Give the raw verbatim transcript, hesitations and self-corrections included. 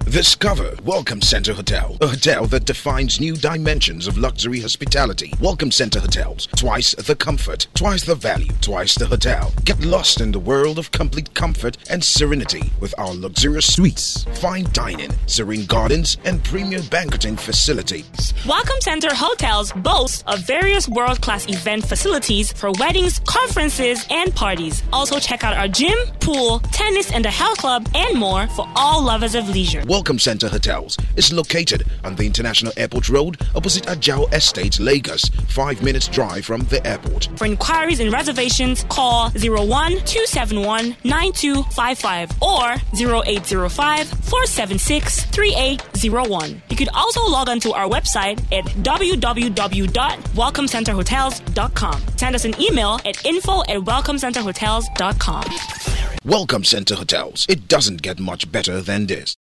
Discover Welcome Center Hotel, a hotel that defines new dimensions of luxury hospitality. Welcome Center Hotels, twice the comfort, twice the value, twice the hotel. Get lost in the world of complete comfort and serenity with our luxurious suites, fine dining, serene gardens, and premier banqueting facilities. Welcome Center Hotels boasts of various world-class event facilities for weddings, conferences, and parties. Also check out our gym, pool, tennis, and the health club, and more for all lovers of leisure. Welcome Center Hotels is located on the International Airport Road opposite Ajao Estate, Lagos, five minutes drive from the airport. For inquiries and reservations, call zero one two seven one nine two five five or zero eight zero five four seven six three eight zero one. You could also log on to our website at w w w dot welcome center hotels dot com. Send us an email at info at welcome center hotels dot com. Welcome Center Hotels. It doesn't get much better than this.